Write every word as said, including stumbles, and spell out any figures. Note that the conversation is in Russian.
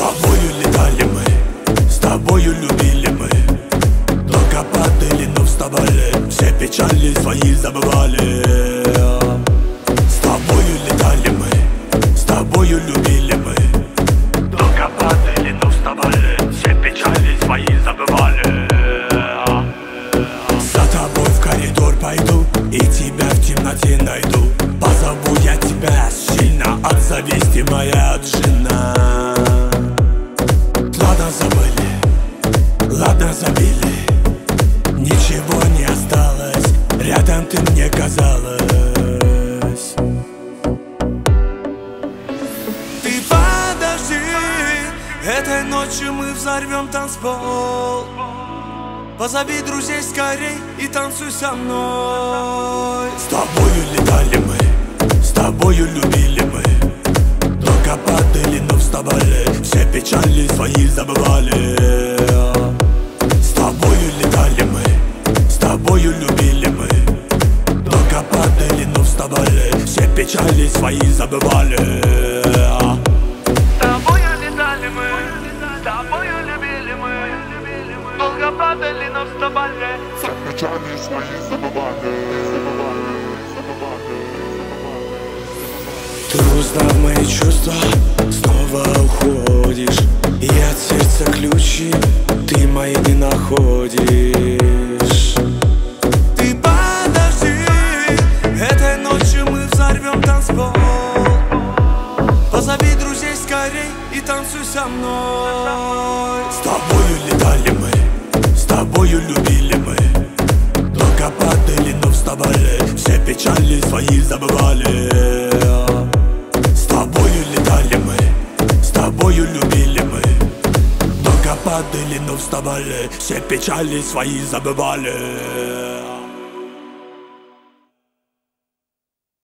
тобою летали мы, с тобою любили мы. Только падали, но вставали, все печали свои забывали. С тобою летали мы, с тобою любили мы. Только падали, но вставали, все печали свои забывали. За тобой в коридор пойду и тебя в темноте найду. Позову я тебя сильно, отзовись ты, моя жена. Ладно, забыли, ладно, забили. Ничего не осталось, рядом ты мне казалась. Ты подожди, этой ночью мы взорвем танцпол. Позови друзей скорей и танцуй со мной. С тобою летали мы, с тобою любили мы. Только падали, но вставали, все печали свои забывали. С тобою летали мы, с тобою любили мы. Только падали, но вставали, все печали свои забывали. С тобою летали мы, с тобою любили мы. Долго падали, но вставали, все печали свои забывали. Ты узнав мои чувства, снова уходишь. И от сердца ключи ты мои не находишь. ты подожди, этой ночью мы взорвем танцпол. Позови друзей скорей и танцуй со мной. С тобою летали мы, с тобою любили мы. Только падали, но вставали, все печали свои забывали. С тобою летали мы, с тобою любили мы. Только падали, но вставали, все печали свои забывали.